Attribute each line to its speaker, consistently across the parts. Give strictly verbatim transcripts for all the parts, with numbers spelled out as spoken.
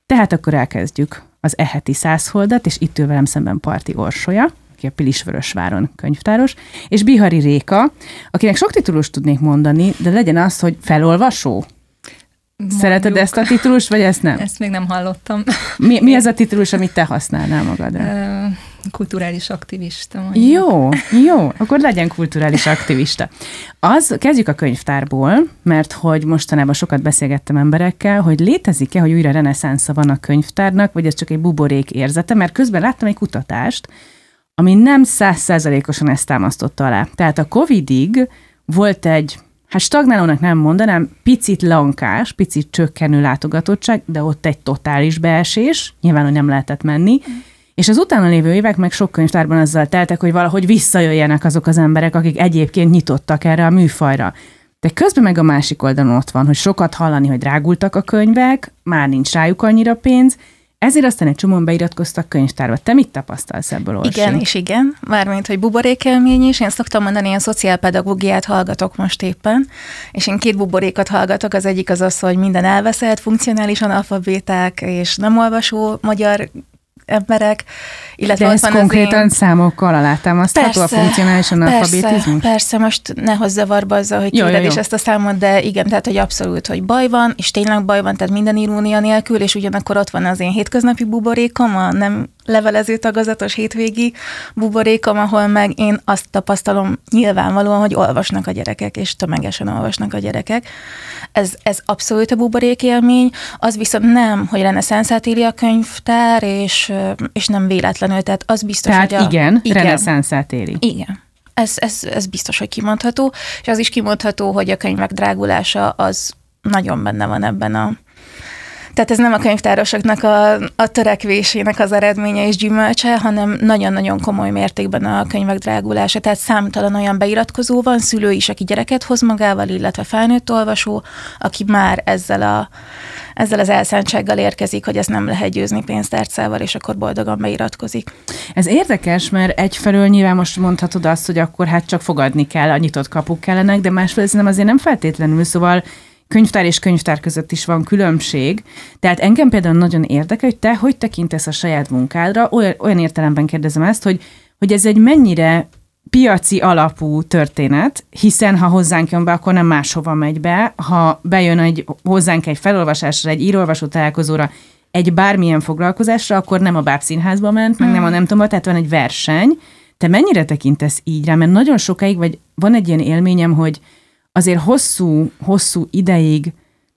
Speaker 1: Tehát akkor elkezdjük az e heti százholdat, és itt ül velem szemben Parti Orsolya, aki a Pilisvörösváron könyvtáros, és Bihari Réka, akinek sok titulust tudnék mondani, de legyen az, hogy felolvasó. Mondjuk. Szereted ezt a titulust, vagy ezt nem?
Speaker 2: Ezt még nem hallottam.
Speaker 1: Mi, mi az a titulus, amit te használnál magadra?
Speaker 2: Kulturális aktivista. Mondjuk.
Speaker 1: Jó, jó, akkor legyen kulturális aktivista. Az, kezdjük a könyvtárból, mert hogy mostanában sokat beszélgettem emberekkel, hogy létezik-e, hogy újra reneszánsza van a könyvtárnak, vagy ez csak egy buborék érzete, mert közben láttam egy kutatást, ami nem száz százalékosan ezt támasztotta alá. Tehát a Covidig volt egy, hát stagnálónak nem mondanám, picit lankás, picit csökkenő látogatottság, de ott egy totális beesés, nyilván, hogy nem lehetett menni, és az utána lévő évek meg sok könyvtárban azzal teltek, hogy valahogy visszajöjjenek azok az emberek, akik egyébként nyitottak erre a műfajra. De közben meg a másik oldalon ott van, hogy sokat hallani, hogy drágultak a könyvek, már nincs rájuk annyira pénz, ezért aztán egy csomóan beiratkoztak könyvtárba. Te mit tapasztalsz ebből, Orsi?
Speaker 3: Igen, és igen. Mármint, hogy buborékelmény is. Én szoktam mondani, én szociálpedagógiát hallgatok most éppen, és én két buborékat hallgatok. Az egyik az az, hogy minden elveszett, funkcionális analfabéták és nem olvasó magyar emberek, illetve
Speaker 1: de ez konkrétan én... számokkal alátámasztható, a funkcionális analfabetizmus?
Speaker 3: Persze, persze, most ne hozz zavarba azzal, hogy kéred is ezt a számot, de igen, tehát, hogy abszolút, hogy baj van, és tényleg baj van, tehát minden irónia nélkül, és ugyanakkor ott van az én hétköznapi buborékom, a nem levelező tagozatos hétvégi buborékom, ahol meg én azt tapasztalom nyilvánvalóan, hogy olvasnak a gyerekek, és tömegesen olvasnak a gyerekek. Ez, ez abszolút a buborék élmény, az viszont nem, hogy reneszánszát éli a könyvtár, és, és nem véletlenül, tehát az biztos,
Speaker 1: tehát
Speaker 3: hogy a...
Speaker 1: igen, igen, reneszánszát éli.
Speaker 3: Igen. Ez, ez, ez biztos, hogy kimondható, és az is kimondható, hogy a könyvek drágulása az nagyon benne van ebben a... Tehát ez nem a könyvtárosoknak a, a törekvésének az eredménye és gyümölcse, hanem nagyon-nagyon komoly mértékben a könyvek drágulása. Tehát számtalan olyan beiratkozó van, szülő is, aki gyereket hoz magával, illetve felnőtt olvasó, aki már ezzel, a, ezzel az elszántsággal érkezik, hogy ezt nem lehet győzni pénztárcával, és akkor boldogan beiratkozik.
Speaker 1: Ez érdekes, mert egyfelől nyilván most mondhatod azt, hogy akkor hát csak fogadni kell, a nyitott kapuk kellenek, de másfelől nem azért nem feltétlenül, szóval könyvtár és könyvtár között is van különbség. Tehát engem például nagyon érdekel, hogy te hogy tekintesz a saját munkádra, olyan, olyan értelemben kérdezem ezt, hogy, hogy ez egy mennyire piaci alapú történet, hiszen ha hozzánk jön be, akkor nem máshova megy be. Ha bejön egy, hozzánk egy felolvasásra, egy írolvasó találkozóra, egy bármilyen foglalkozásra, akkor nem a Bábszínházba ment, meg hmm. nem a nem tudom, tehát van egy verseny. Te mennyire tekintesz így rá? Mert nagyon sokáig, vagy van egy ilyen élményem, hogy azért hosszú, hosszú ideig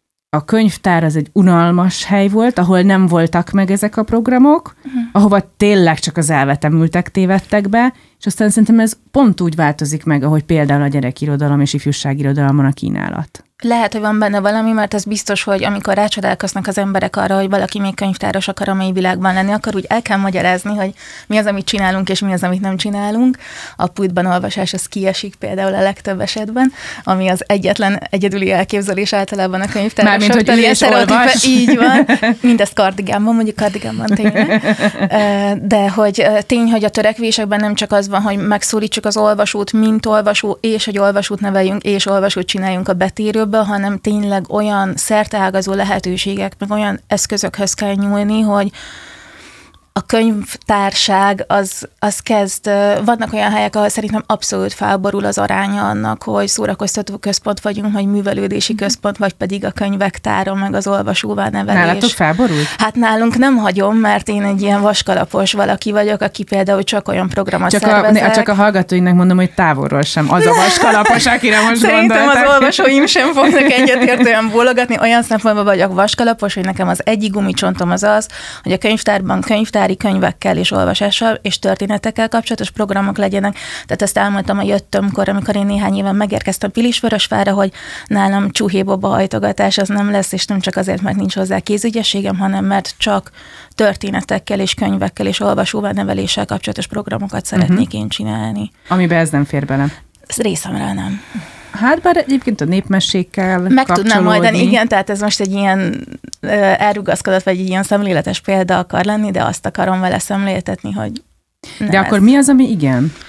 Speaker 1: a könyvtár az egy unalmas hely volt, ahol nem voltak meg ezek a programok, uh-huh. ahova tényleg csak az elvetemültek tévedtek be, és aztán szerintem ez pont úgy változik meg, ahogy például a gyerekirodalom és ifjúságirodalomban a kínálat.
Speaker 3: Lehet, hogy van benne valami, mert ez biztos, hogy amikor rácsodálkoznak az emberek arra, hogy valaki még könyvtáros akar a mély világban lenni, akkor úgy el kell magyarázni, hogy mi az, amit csinálunk, és mi az, amit nem csinálunk. A pultban olvasás az kiesik például a legtöbb esetben, ami az egyetlen egyedüli elképzelés általában a könyvtárosok.
Speaker 1: Mármint, hogy ül és olvas.
Speaker 3: Így van. Mindezt kardigánban, mondjuk kardigánban tényleg. De hogy tény, hogy a törekvésekben nem csak az van, hogy megszólítsuk az olvasót, mint olvasó, és hogy olvasót neveljünk, és olvasót csináljunk a betérőből, hanem tényleg olyan szerteágazó lehetőségek, meg olyan eszközökhöz kell nyúlni, hogy a könyvtárság az, az kezd, vannak olyan helyek, ahol szerintem abszolút felborul az aránya annak, hogy szórakoztató központ vagyunk, vagy művelődési központ, vagy pedig a könyvek tára, meg az olvasóvá nevelés.
Speaker 1: Nálatok felborult?
Speaker 3: Hát nálunk nem hagyom, mert én egy ilyen vaskalapos valaki vagyok, aki például csak olyan programot
Speaker 1: csak
Speaker 3: szervezek.
Speaker 1: A, csak a hallgatóinknak mondom, hogy távolról sem az a vaskalapos, akire most
Speaker 3: szerintem
Speaker 1: gondoltak.
Speaker 3: Szerintem az olvasóim sem fognak egyetértően bólogatni, olyan szempontból vagyok vaskalapos, hogy nekem az egyik gumicsontom az az, hogy a könyvtárban könyvtár könyvekkel és olvasással és történetekkel kapcsolatos programok legyenek. Tehát ezt elmondtam a jöttömkor, amikor én néhány éven megérkeztem Pilisvörösvárra, hogy nálam csuhéboba hajtogatás az nem lesz, és nem csak azért, mert nincs hozzá kézügyességem, hanem mert csak történetekkel és könyvekkel és olvasóvá neveléssel kapcsolatos programokat szeretnék uh-huh. én csinálni.
Speaker 1: Amiben ez nem fér bele.
Speaker 3: Ez részemre nem.
Speaker 1: Hát bár egyébként a népmességgel
Speaker 3: meg tudnám oldani, igen, tehát ez most egy ilyen elrugaszkodott, vagy egy ilyen szemléletes példa akar lenni, de azt akarom vele szemléltetni, hogy
Speaker 1: de ez. Akkor mi az, ami igen?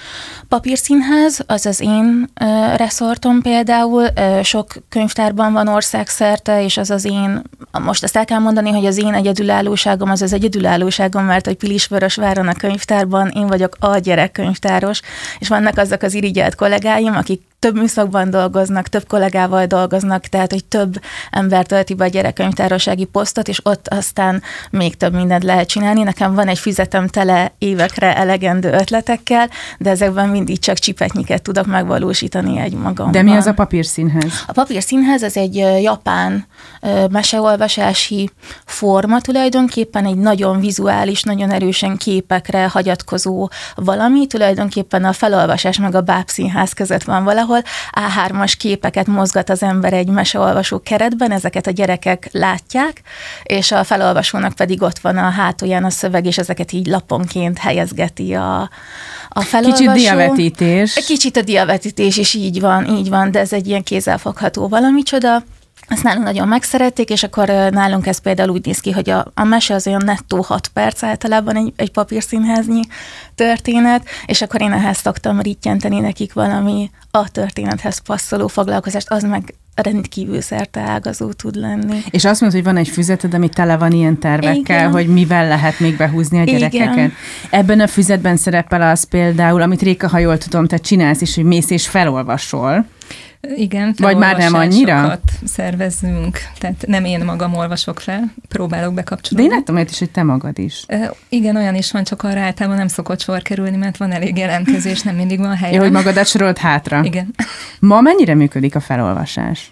Speaker 3: Papírszínház, az az én uh, reszortom például, uh, sok könyvtárban van országszerte, és az az én, most azt el kell mondani, hogy az én egyedülállóságom az az egyedülállóságom, mert hogy Pilisvörösváron a könyvtárban én vagyok a gyerekkönyvtáros, és vannak azok az irigyelt kollégáim, akik több műszakban dolgoznak, több kollégával dolgoznak, tehát hogy több ember tölti be a gyerekkönyvtárossági posztot, és ott aztán még több mindent lehet csinálni. Nekem van egy füzetem tele évekre elegendő ötletekkel, de ezekben mindig csak csipetnyiket tudok megvalósítani egy magamban.
Speaker 1: De mi az a Papírszínház?
Speaker 3: A Papírszínház az egy japán meseolvasási forma tulajdonképpen, egy nagyon vizuális, nagyon erősen képekre hagyatkozó valami, tulajdonképpen a felolvasás meg a bábszínház között van valahol, á hármas képeket mozgat az ember egy meseolvasó keretben, ezeket a gyerekek látják, és a felolvasónak pedig ott van a hátulján a szöveg, és ezeket így laponként helyezgeti a, a felolvasó.
Speaker 1: Kicsit diavetítés.
Speaker 3: Kicsit a diavetítés is így van, így van, de ez egy ilyen kézzelfogható valamicsoda. Ezt nálunk nagyon megszerették, és akkor nálunk ez például úgy néz ki, hogy a, a mese az olyan nettó hat perc általában egy, egy papírszínháznyi történet, és akkor én ehhez szoktam rittyenteni nekik valami a történethez passzoló foglalkozást, az meg rendkívül szerteágazó tud lenni.
Speaker 1: És azt mondod, hogy van egy füzeted, ami tele van ilyen tervekkel, igen, hogy mivel lehet még behúzni a gyerekeket. Igen. Ebben a füzetben szerepel az például, amit Réka, ha jól tudom, te csinálsz is, hogy mész és felolvasol.
Speaker 2: Igen,
Speaker 1: vagy már nem annyira?
Speaker 2: Szervezzünk, tehát nem én magam olvasok fel, próbálok bekapcsolódni.
Speaker 1: De én láttam olyat is, hogy te magad is.
Speaker 2: Uh, igen, olyan is van, csak arra általában nem szokott sor kerülni, mert van elég jelentkezés, nem mindig van helyen.
Speaker 1: Ja, hogy magadat sorolt hátra.
Speaker 2: Igen.
Speaker 1: Ma mennyire működik a felolvasás?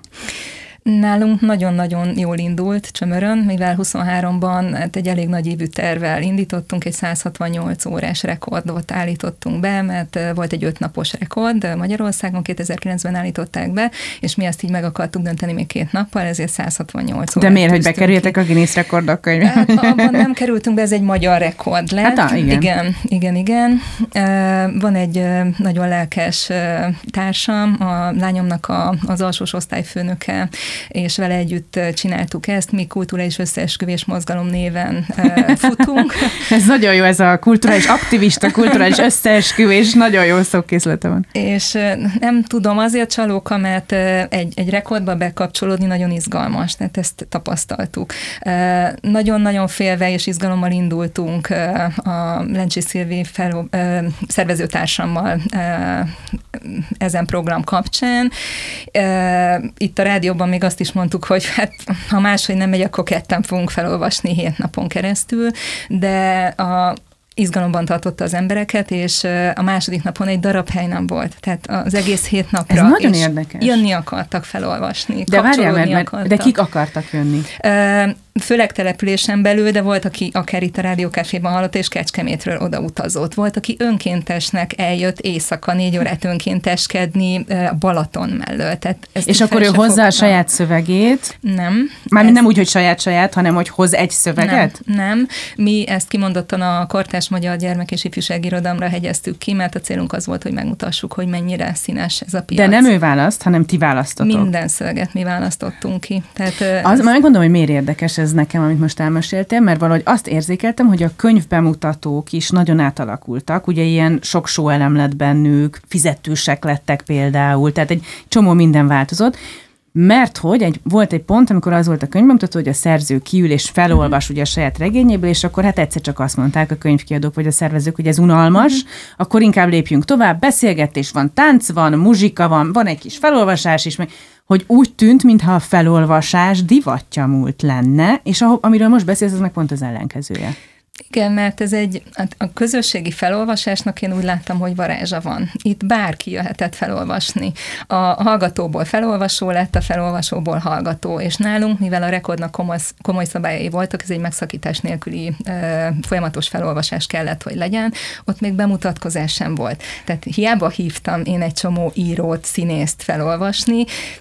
Speaker 2: Nálunk nagyon-nagyon jól indult Csömörön, mivel huszonháromban hát egy elég nagy évű tervvel indítottunk, egy száz hatvannyolc órás rekordot állítottunk be, mert volt egy ötnapos rekord Magyarországon, kétezer-kilencben állították be, és mi ezt így meg akartuk dönteni még két nappal, ezért száz hatvannyolc órát.
Speaker 1: De miért, hogy bekerüljetek a Guinness rekordok könyvbe?
Speaker 2: Hát, abban nem kerültünk be, ez egy magyar rekord lett.
Speaker 1: Hát, igen.
Speaker 2: igen. Igen, igen. Van egy nagyon lelkes társam, a lányomnak a, az alsós osztályfőnöke, és vele együtt csináltuk ezt, mi kulturális összeesküvés mozgalom néven uh, futunk.
Speaker 1: Ez nagyon jó, ez a kulturális aktivista, kulturális összeesküvés, nagyon jó szókészlete van.
Speaker 2: És uh, nem tudom, azért csalóka, mert uh, egy, egy rekordba bekapcsolódni nagyon izgalmas, tehát ezt tapasztaltuk. Uh, nagyon-nagyon félve és izgalommal indultunk uh, a Lencsi Szilvi fel, uh, szervezőtársammal uh, ezen program kapcsán. Uh, itt a rádióban még azt is mondtuk, hogy hát, ha máshogy nem megy, akkor ketten fogunk felolvasni hét napon keresztül, de a izgalomban tartotta az embereket, és a második napon egy darab hely nem volt. Tehát az egész hét napra.
Speaker 1: Ez nagyon érdekes.
Speaker 2: Jönni akartak felolvasni,
Speaker 1: de
Speaker 2: kapcsolódni
Speaker 1: várjál, mert,
Speaker 2: akartak.
Speaker 1: De kik akartak jönni?
Speaker 2: Főleg településen belül, de volt, aki akár itt a Rádiókáféban hallott, és Kecskemétről oda utazott. Volt, aki önkéntesnek eljött éjszaka négy órát önkénteskedni Balaton mellől. Tehát
Speaker 1: és akkor ő hozzá a saját szövegét?
Speaker 2: Nem.
Speaker 1: Mármint ez... nem úgy, hogy saját-saját, hanem hogy hoz egy szöveget?
Speaker 2: Nem, nem. Mi ezt kimondottan a Kortárs Magyar Gyermek- és Ifjúsági Irodalomra hegyeztük ki, mert a célunk az volt, hogy megmutassuk, hogy mennyire színes ez a piac.
Speaker 1: De nem ő választ, hanem ti választotok.
Speaker 2: Minden szöveget mi választottunk ki. Tehát,
Speaker 1: az, ez... Már megmondom, hogy miért érdekes ez nekem, amit most elmeséltél, mert valahogy azt érzékeltem, hogy a könyvbemutatók is nagyon átalakultak. Ugye ilyen sok sóelem lett bennük, fizetősek lettek például, tehát egy csomó minden változott. Mert hogy egy, volt egy pont, amikor az volt a könyvbemutató, hogy a szerző kiül és felolvas ugye a saját regényéből, és akkor hát egyszer csak azt mondták a könyvkiadók vagy a szervezők, hogy ez unalmas, uh-huh. akkor inkább lépjünk tovább, beszélgetés van, tánc van, muzsika van, van egy kis felolvasás is, hogy úgy tűnt, mintha a felolvasás divatja múlt lenne, és amiről most beszélsz, az meg pont az ellenkezője.
Speaker 2: Igen, mert ez egy, a közösségi felolvasásnak én úgy láttam, hogy varázsa van. Itt bárki jöhetett felolvasni. A hallgatóból felolvasó lett, a felolvasóból hallgató, és nálunk, mivel a rekordnak komoly, komoly szabályai voltak, ez egy megszakítás nélküli e, folyamatos felolvasás kellett, hogy legyen, ott még bemutatkozás sem volt. Tehát hiába hívtam én egy csomó írót, színészt felolvasni,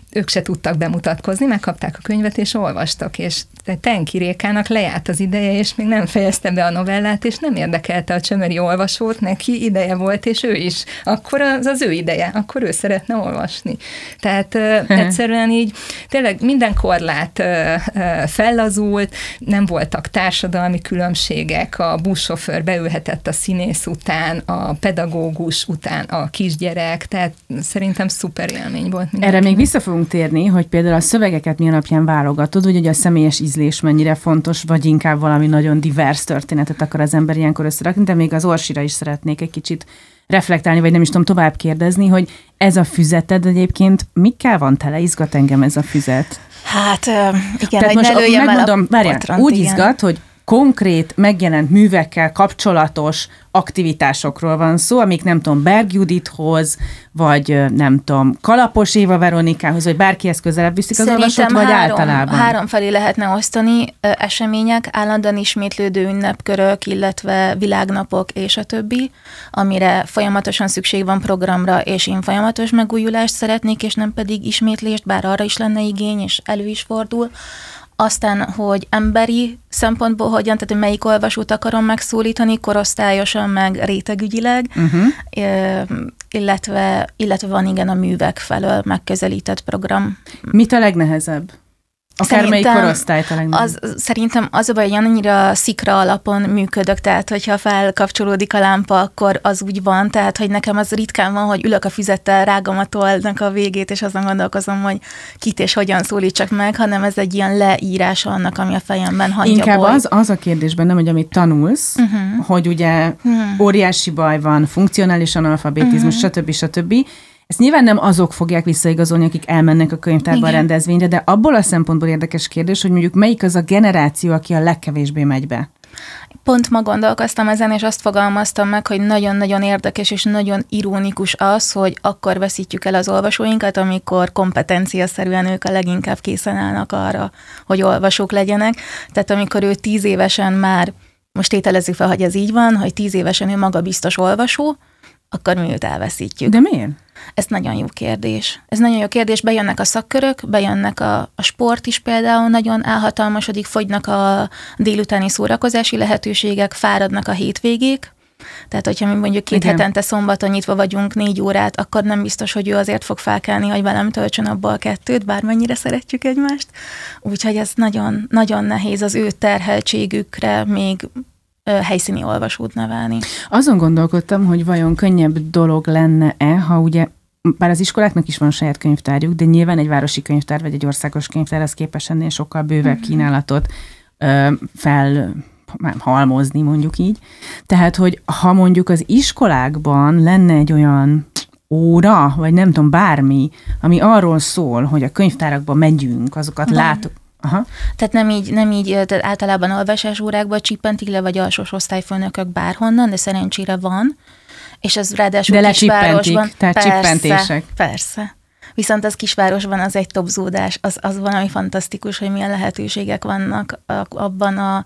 Speaker 2: ők se tudtak bemutatkozni, megkapták a könyvet, és olvastak, és Tenki Rékának lejárt az ideje, és még nem fejezte be a novellát, és nem érdekelte a csömöri olvasót, neki ideje volt, és ő is. Akkor az az ő ideje, akkor ő szeretne olvasni. Tehát egyszerűen így tényleg minden korlát fellazult, nem voltak társadalmi különbségek, a buszsofőr beülhetett a színész után, a pedagógus után a kisgyerek, tehát szerintem szuper élmény volt. Mindenki.
Speaker 1: Erre még vissza fogunk térni, hogy például a szövegeket mi alapján válogatod, hogy ugye a személyes ízlés mennyire fontos, vagy inkább valami nagyon divers történetet akar az ember ilyenkor összerakni, de még az Orsira is szeretnék egy kicsit reflektálni, vagy nem is tudom tovább kérdezni, hogy ez a füzeted egyébként mikkel van tele? Izgat engem ez a füzet.
Speaker 3: Hát igen,
Speaker 1: tehát
Speaker 3: hogy ne lőjem
Speaker 1: megmondom,
Speaker 3: el a
Speaker 1: várjál, úgy igen. izgat, hogy konkrét, megjelent művekkel kapcsolatos aktivitásokról van szó, amik nem tudom, Berg Judithoz, vagy nem tudom, Kalapos Éva Veronikához, vagy bárkihez közelebb viszik az olvasót, vagy három, általában?
Speaker 3: Három felé lehetne osztani események, állandóan ismétlődő ünnepkörök, illetve világnapok és a többi, amire folyamatosan szükség van programra, és én folyamatos megújulást szeretnék, és nem pedig ismétlést, bár arra is lenne igény, és elő is fordul. Aztán, hogy emberi szempontból hogyan, tehát hogy melyik olvasót akarom megszólítani, korosztályosan, meg rétegügyileg, uh-huh. illetve, illetve van igen a művek felől megközelített program.
Speaker 1: Mit a legnehezebb? Akármelyik korosztályt a legnehezebb?
Speaker 3: Az, szerintem az a baj, hogy annyira szikra alapon működök, tehát hogyha felkapcsolódik a lámpa, akkor az úgy van, tehát hogy nekem az ritkán van, hogy ülök a füzettel, rágom a tollnak a végét, és azon gondolkozom, hogy kit és hogyan szólítsak meg, hanem ez egy ilyen leírása annak, ami a fejemben hangja.
Speaker 1: Inkább az, az a kérdésben, nem, hogy amit tanulsz, uh-huh. hogy ugye uh-huh. óriási baj van, funkcionális analfabetizmus, uh-huh. stb. stb. Ezt nyilván nem azok fogják visszaigazolni, akik elmennek a könyvtárba a rendezvényre, de abból a szempontból érdekes kérdés, hogy mondjuk melyik az a generáció, aki a legkevésbé megy be.
Speaker 3: Pont ma gondolkoztam ezen, és azt fogalmaztam meg, hogy nagyon-nagyon érdekes és nagyon ironikus az, hogy akkor veszítjük el az olvasóinkat, amikor kompetenciaszerűen ők a leginkább készen állnak arra, hogy olvasók legyenek. Tehát amikor ő tíz évesen már, most tételezzük fel, hogy ez így van, hogy tíz évesen ő magabiztos olvasó, akkor mi őt elveszítjük.
Speaker 1: De miért?
Speaker 3: Ez nagyon jó kérdés. Ez nagyon jó kérdés. Bejönnek a szakkörök, bejönnek a, a sport is például, nagyon elhatalmasodik, fogynak a délutáni szórakozási lehetőségek, fáradnak a hétvégék. Tehát, hogyha mi mondjuk két Igen. hetente szombaton nyitva vagyunk négy órát, akkor nem biztos, hogy ő azért fog felkelni, hogy velem töltsön abba a kettőt, bármennyire szeretjük egymást. Úgyhogy ez nagyon, nagyon nehéz az ő terheltségükre még helyszíni olvasót nevelni. Azon
Speaker 1: gondolkodtam, hogy vajon könnyebb dolog lenne-e, ha ugye, bár az iskoláknak is van saját könyvtárjuk, de nyilván egy városi könyvtár vagy egy országos könyvtár az képes ennél sokkal bővebb uh-huh. kínálatot ö, fel halmozni, mondjuk így. Tehát, hogy ha mondjuk az iskolákban lenne egy olyan óra, vagy nem tudom, bármi, ami arról szól, hogy a könyvtárakba megyünk, azokat van. látok. Aha.
Speaker 3: Tehát nem így, nem így, tehát általában olvasás órákba csippentik le, vagy alsós osztályfőnökök bárhonnan, de szerencsére van, és ez ráadásul
Speaker 1: de
Speaker 3: kisvárosban.
Speaker 1: Tehát persze, csippentések.
Speaker 3: Persze. Viszont az kisvárosban az egy topzódás, az, az valami fantasztikus, hogy milyen lehetőségek vannak abban a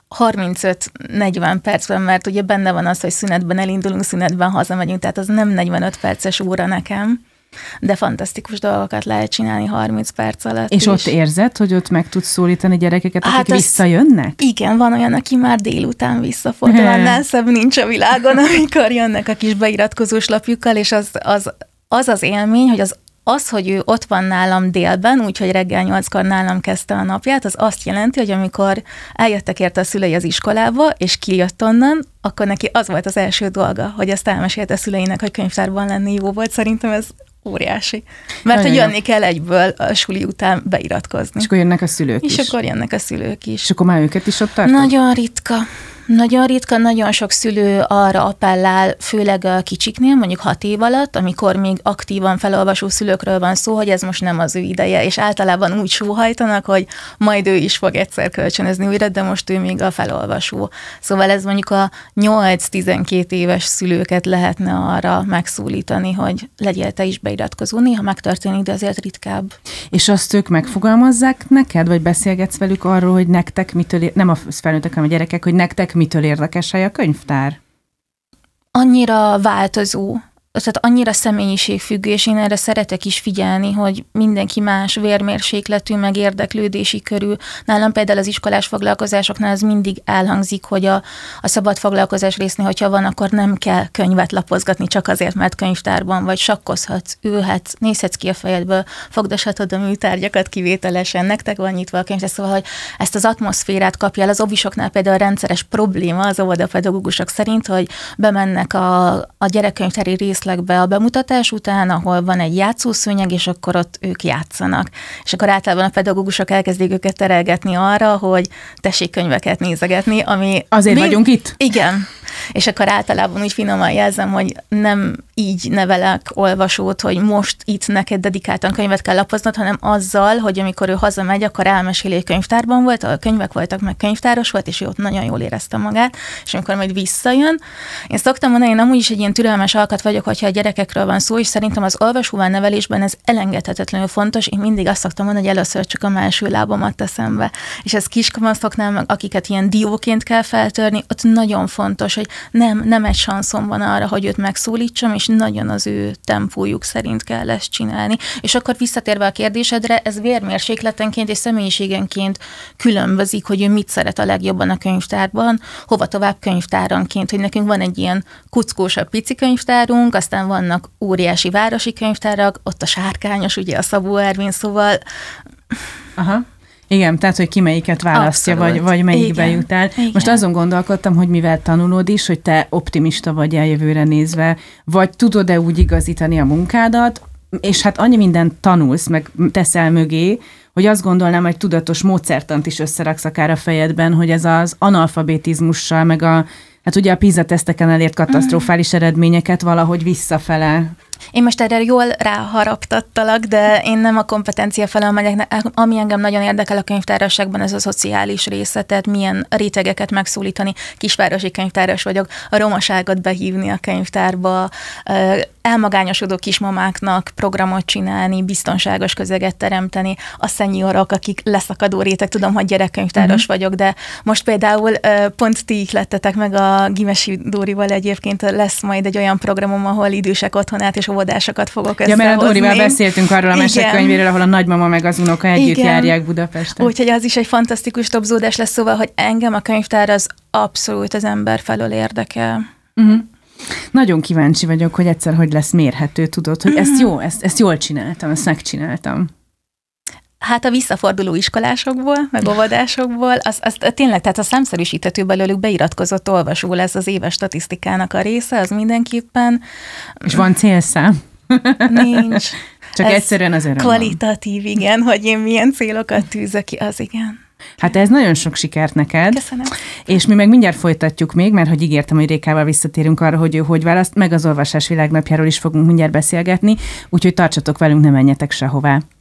Speaker 3: harmincöt-negyven percben, mert ugye benne van az, hogy szünetben elindulunk, szünetben hazamegyünk, tehát az nem negyvenöt perces óra nekem, de fantasztikus dolgokat lehet csinálni harminc perc alatt
Speaker 1: És
Speaker 3: is.
Speaker 1: ott érzed, hogy ott meg tudsz szólítani gyerekeket, akik hát
Speaker 3: visszajönnek? Igen, van olyan, aki már délután visszafordul, annál szebb nincs a világon, amikor jönnek a kis beiratkozós lapjukkal, és az az, az, az élmény, hogy az Az, hogy ő ott van nálam délben, úgyhogy reggel nyolckor nálam kezdte a napját, az azt jelenti, hogy amikor eljöttek érte a szülei az iskolába, és kijött onnan, akkor neki az volt az első dolga, hogy ezt elmesélte a szüleinek, hogy könyvtárban lenni jó volt. Szerintem ez óriási. Mert hogy jönni kell egyből a suli után beiratkozni.
Speaker 1: És akkor jönnek a szülők
Speaker 3: és
Speaker 1: is.
Speaker 3: És akkor jönnek a szülők is.
Speaker 1: És akkor már őket is ott tartod?
Speaker 3: Nagyon ritka. Nagyon ritka, nagyon sok szülő arra appellál, főleg a kicsiknél, mondjuk hat év alatt, amikor még aktívan felolvasó szülőkről van szó, hogy ez most nem az ő ideje, és általában úgy sóhajtanak, hogy majd ő is fog egyszer kölcsönözni újra, de most ő még a felolvasó. Szóval ez mondjuk a nyolc-tizenkét éves szülőket lehetne arra megszólítani, hogy legyél te is beiratkozó. Néha megtörténik, de azért ritkább.
Speaker 1: És azt ők megfogalmazzák neked, vagy beszélgetsz velük arról, hogy nektek mitől, ér- nem a felnőttek, hanem a gyerekek, hogy nektek mitől érdekes hely a könyvtár?
Speaker 3: Annyira változó tehát annyira személyiségfüggő, és én erre szeretek is figyelni, hogy mindenki más vérmérsékletű, meg érdeklődési körül. Nálam például az iskolás foglalkozásoknál az mindig elhangzik, hogy a, a szabad foglalkozás résznél, hogyha van, akkor nem kell könyvet lapozgatni csak azért, mert könyvtárban vagy, sakkozhatsz, ülhetsz, nézhetsz ki a fejedből, fogdoshatod a műtárgyakat kivételesen, nektek van nyitva a könyv, szóval, hogy ezt az atmoszférát kapja el. Az óvisoknál például a rendszeres probléma az óvodapedagógusok szerint, hogy bemennek a, a gyerekkönyvtári részlegbe a bemutatás után, ahol van egy játszószőnyeg, és akkor ott ők játszanak. És akkor általában a pedagógusok elkezdik őket terelgetni arra, hogy tessék könyveket nézegetni, ami...
Speaker 1: Azért mi... vagyunk itt?
Speaker 3: Igen. És akkor általában úgy finoman jelzem, hogy nem így nevelek olvasót, hogy most itt neked dedikáltan könyvet kell lapoznod, hanem azzal, hogy amikor ő hazamegy, akkor elmeséli, hogy könyvtárban volt, a könyvek voltak, meg könyvtáros volt, és ő ott nagyon jól érezte magát, és amikor majd visszajön. Én szoktam mondani, én amúgy is egy ilyen türelmes alkat vagyok, hogyha a gyerekekről van szó, és szerintem az olvasóval nevelésben ez elengedhetetlenül fontos. Én mindig azt szoktam mondani, hogy először csak a melső lábamat teszem be. És ez kiskamaszoknál, meg akiket ilyen dióként kell feltörni, ott nagyon fontos, hogy nem, nem egy sanszom van arra, hogy őt megszólítsam, és nagyon az ő tempójuk szerint kell ezt csinálni. És akkor visszatérve a kérdésedre, ez vérmérsékletenként és személyiségenként különbözik, hogy ő mit szeret a legjobban a könyvtárban, hova tovább könyvtáranként, hogy nekünk van egy ilyen kuckósabb pici könyvtárunk, aztán vannak óriási városi könyvtárak, ott a sárkányos, ugye a Szabó Ervin, szóval...
Speaker 1: Aha. Igen, tehát, hogy ki melyiket választja, vagy, vagy melyikbe
Speaker 3: Igen.
Speaker 1: jut el.
Speaker 3: Igen.
Speaker 1: Most azon gondolkodtam, hogy mivel tanulod is, hogy te optimista vagy eljövőre nézve, vagy tudod-e úgy igazítani a munkádat, és hát annyi mindent tanulsz, meg teszel mögé, hogy azt gondolnám, hogy tudatos módszertant is összeraksz akár a fejedben, hogy ez az analfabetizmussal, meg a, hát ugye a PISA teszteken elért katasztrofális eredményeket valahogy visszafele.
Speaker 3: Én most erre jól ráharaptattalak, de én nem a kompetencia felől megyek, ami engem nagyon érdekel a könyvtárosságban, ez a szociális része, tehát milyen rétegeket megszólítani. Kisvárosi könyvtáros vagyok, a romaságot behívni a könyvtárba, elmagányosodó kismamáknak programot csinálni, biztonságos közeget teremteni, a seniorok, akik leszakadó réteg, tudom, hogy gyerekkönyvtáros uh-huh. vagyok, de most például pont ti ihlettetek meg a Gimesi Dórival egyébként, lesz majd egy olyan programom, ahol idősek otthonát és óvodásokat fogok összehozni.
Speaker 1: Ja, mert a Dórival beszéltünk arról a mesekönyvéről, ahol a nagymama meg az unoka együtt Igen. járják Budapesten.
Speaker 3: Úgyhogy az is egy fantasztikus topzódás lesz, szóval, hogy engem a könyvtár az abszolút az ember felől érdekel.
Speaker 1: Uh-huh. Nagyon kíváncsi vagyok, hogy egyszer hogy lesz mérhető, tudod, hogy uh-huh. ezt jó, ezt, ezt jól csináltam, ezt megcsináltam.
Speaker 3: Hát a visszaforduló iskolásokból, meg óvodásokból, az, az tényleg, tehát a számszerűsíthető belőlük beiratkozott olvasó lesz az éves statisztikának a része, az mindenképpen.
Speaker 1: És van célszám?
Speaker 3: Nincs.
Speaker 1: Csak ez egyszerűen az öröm.
Speaker 3: Kvalitatív, igen, hogy én milyen célokat tűzök ki, az igen.
Speaker 1: Hát ez nagyon sok sikert neked.
Speaker 3: Köszönöm.
Speaker 1: És mi meg mindjárt folytatjuk még, mert hogy ígértem, hogy Rékával visszatérünk arra, hogy ő hogy választ, meg az Olvasás Világnapjáról is fogunk mindjárt beszélgetni, úgyhogy tartsatok velünk, ne menjetek sehová.